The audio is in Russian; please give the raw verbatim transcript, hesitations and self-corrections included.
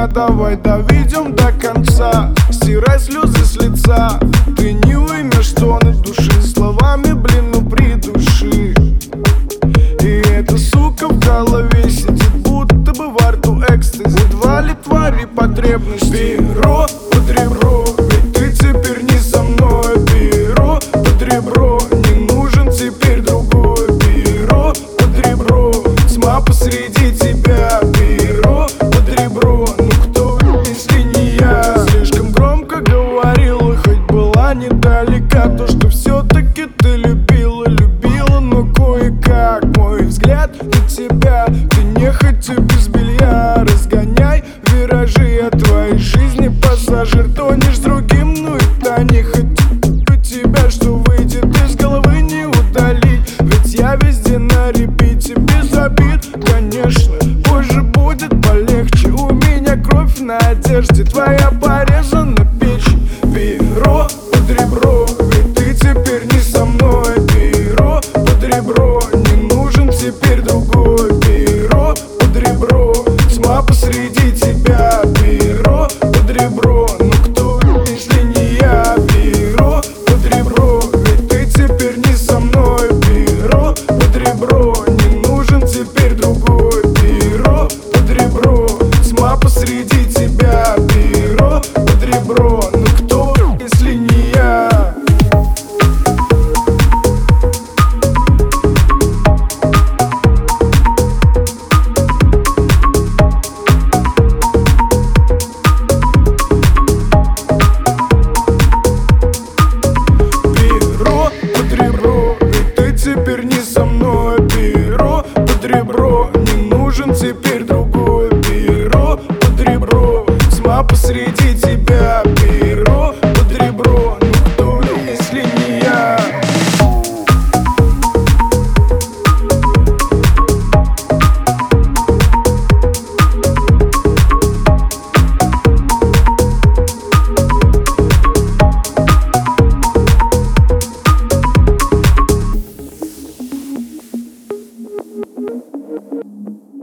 давай доведем до конца. Стирай слезы с лица, ты не уймешь стоны души. Словами, блин, ну придуши. И эта сука в голове сидит, будто бы во рту экстази. Два ли твари потребности? Перо под ребро, ведь ты теперь не со мной. Перо под ребро, не нужен теперь другой. Перо под ребро, тьма посреди тебя. Перо под ребро, ну кто, если не я? Слишком громко говорила, хоть была недалека. То, что все-таки ты любила, любила, но кое-как. Мой взгляд на тебя, ты нехотя без белья. Разгоняй виражи от твоей жизни, пассажир. Тонешь с другим, ну и та не хочу тебя, что выйдет из головы не удалить. Ведь я везде на репите, без обид, конечно. Позже будет полегче, у меня кровь на одежде, твоя порезана печень. Перо под ребро, ведь ты теперь не со мной. Перо под ребро, не нужен теперь другой. Перо под ребро, тьма посреди тебя. Перо под ребро, ну кто, если не я? Перо под ребро, ведь ты теперь не со мной. Перо под ребро, не нужен теперь другой. Перо под ребро, тьма посреди тебя. Перо под ребро, ну кто, если не я? Перо под ребро, ведь ты теперь не со мной. Перо под ребро, не нужен теперь другой. Перо под ребро, тьма посреди тебя. Перо под ребро, ну кто, если не я? Thank you.